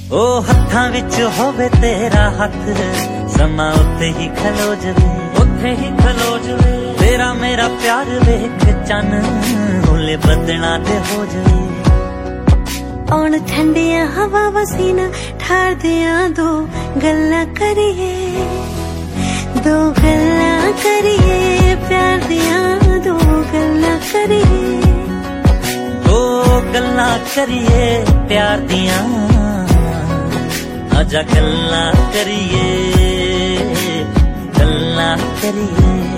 ओ हत्थां विच होवे तेरा हथ, समा उत्ते ही खलो जवे, उत्थे ही खलो जवे। तेरा मेरा प्यार वेख चन हुले बदना ते हो जवे। औण ठंडिया हवा वसीना ठार दिया दो गल्ला करिए, दो गल्ला करिए, प्यार दिया दो गल्ला करिए, दो गल्ला करिए प्यार दिया, आजा गल्ला करिए, गल्ला करिए।